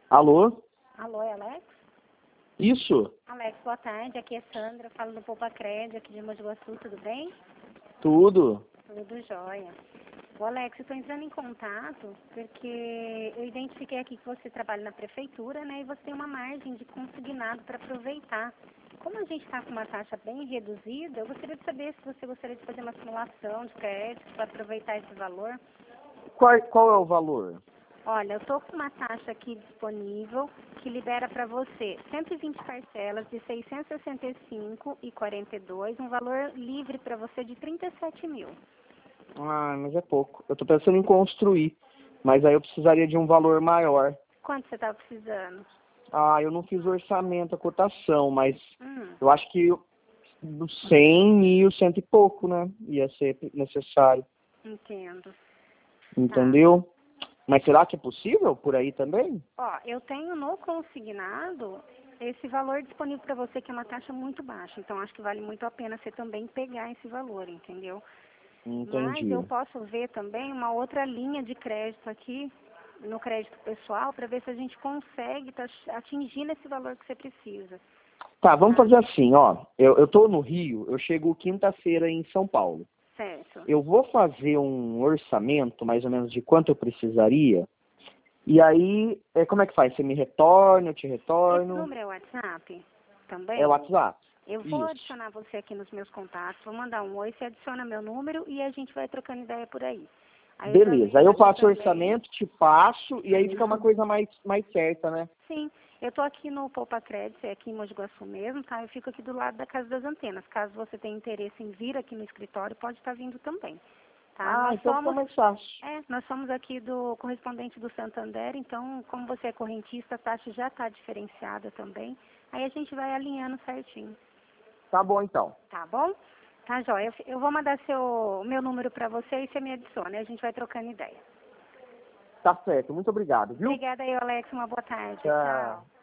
Alô? Alô, é Alex? Isso? Alex, boa tarde. Aqui é Sandra, falo do Poupa Crédito, aqui de Mogi Guaçu, tudo bem? Tudo? Tudo jóia. Ô, Alex, eu estou entrando em contato porque eu identifiquei aqui que você trabalha na prefeitura, né? E você tem uma margem de consignado para aproveitar. Como a gente está com uma taxa bem reduzida, eu gostaria de saber se você gostaria de fazer uma simulação de crédito para aproveitar esse valor. Qual é o valor? Olha, eu estou com uma taxa aqui disponível que libera para você 120 parcelas de R$ 665,42, um valor livre para você de 37 mil. Ah, mas é pouco. Eu tô pensando em construir, mas aí eu precisaria de um valor maior. Quanto você está precisando? Ah, eu não fiz o orçamento, a cotação, mas Hum, eu acho que dos 100 mil, cento e pouco, né? Ia ser necessário, entendo. Tá. entendeu? Mas será que é possível por aí também? Ó, eu tenho no consignado esse valor disponível para você, que é uma taxa muito baixa. Então, acho que vale muito a pena você também pegar esse valor, entendeu? Mas eu Entendi. posso ver também uma outra linha de crédito aqui, no crédito pessoal, para ver se a gente consegue estar atingindo esse valor que você precisa. Tá, vamos Tá? fazer assim, ó. Eu tô no Rio, eu chego quinta-feira em São Paulo. Certo. Eu vou fazer um orçamento, mais ou menos, de quanto eu precisaria. E aí, como é que faz? Você me retorna, eu te Esse retorno? número é o WhatsApp É o também? WhatsApp? Eu vou Isso. adicionar você aqui nos meus contatos, vou mandar um oi, você adiciona meu número e a gente vai trocando ideia por aí. Aí eu já Beleza. Aí vejo eu aqui faço o também. orçamento, te passo, e aí fica uma coisa mais certa, né? Sim, eu estou aqui no Poupa Crédito, é aqui em Mogi Guaçu mesmo, tá? Eu fico aqui do lado da Casa das Antenas. Caso você tenha interesse em vir aqui no escritório, pode estar vindo também, tá? Ah, então fica mais fácil. Nós somos aqui do correspondente do Santander, então, como você é correntista, a taxa já está diferenciada também. Aí a gente vai alinhando certinho, Tá bom, então. tá bom? Tá, joia. Eu vou mandar meu número para você e você me adiciona, e a gente vai trocando ideia. Tá certo. Muito obrigado, viu? Obrigada aí, Alex. Uma boa tarde. Tchau. Tchau.